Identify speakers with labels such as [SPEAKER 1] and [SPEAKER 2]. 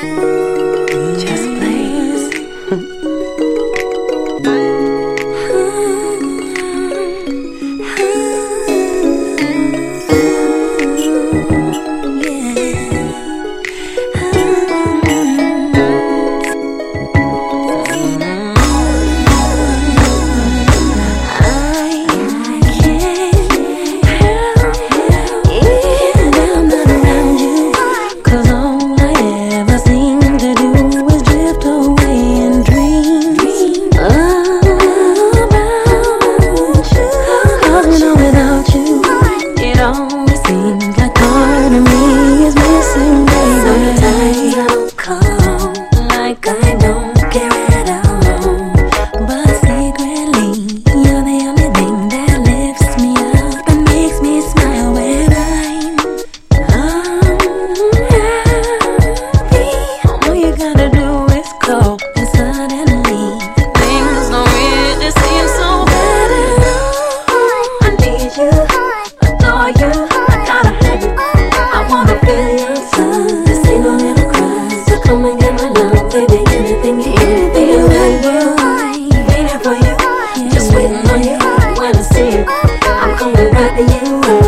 [SPEAKER 1] Just Blaze. Seems like part of me is missing, baby. Sometimes I don't call, like I don't care at all. But secretly, you're the only thing that lifts me up and makes me smile when I'm happy. All you gotta do is call, and suddenly things don't really seem so bad at all. I need you, adore you. I wanna feel your sun. This ain't no little cry, so come and get my love, baby. Anything you want, waiting for you, just waiting on you. When I see you, I'm coming right to you.